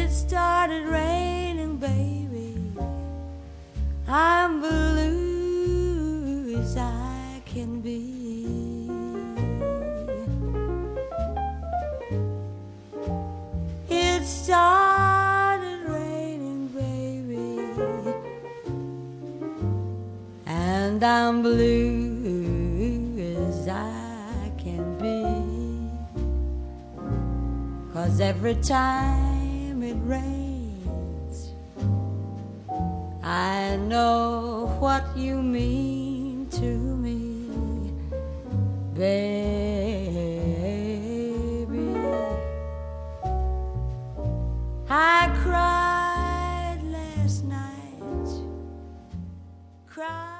It started raining, baby. I'm blue as I can be. It started raining, baby, and I'm blue as I can be. 'Cause every time it rains, I know what you mean to me, baby. I cried last night, cried.